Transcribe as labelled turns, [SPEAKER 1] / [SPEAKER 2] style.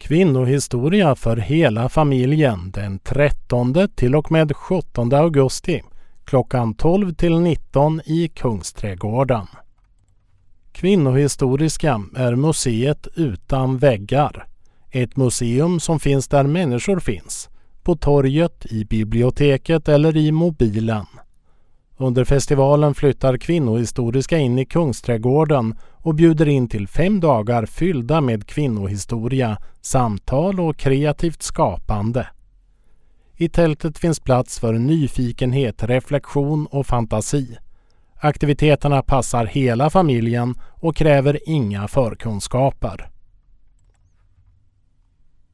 [SPEAKER 1] Kvinnohistoria för hela familjen den 13 till och med 17 augusti klockan 12 till 19 i Kungsträdgården. Kvinnohistoriska är museet utan väggar. Ett museum som finns där människor finns. På torget, i biblioteket eller i mobilen. Under festivalen flyttar Kvinnohistoriska in i Kungsträdgården och bjuder in till 5 dagar fyllda med kvinnohistoria, samtal och kreativt skapande. I tältet finns plats för nyfikenhet, reflektion och fantasi. Aktiviteterna passar hela familjen och kräver inga förkunskaper.